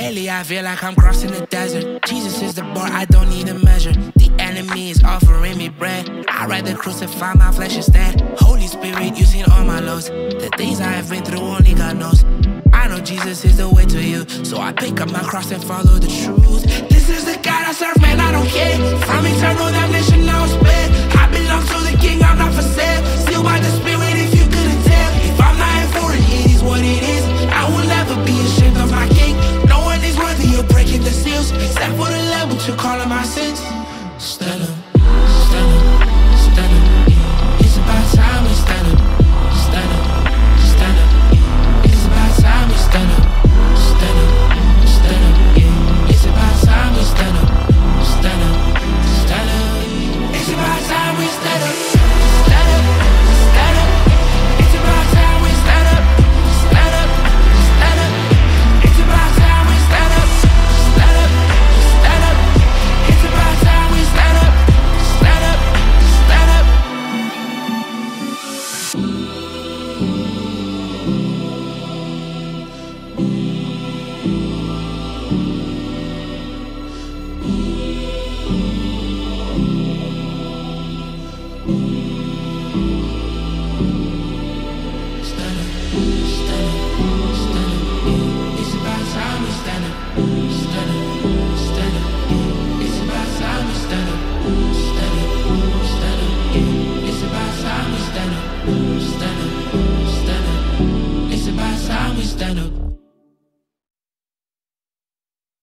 Lately I feel like I'm crossing the desert. Jesus is the bar, I don't need a measure. The enemy is offering me bread. I'd rather crucify my flesh instead. Holy Spirit, you seen all my lows. The things I have been through, only God knows. I know Jesus is the way to you, so I pick up my cross and follow the truth. This is the God I serve, man, I don't care. From eternal damnation, now split. I belong to the King, I'm not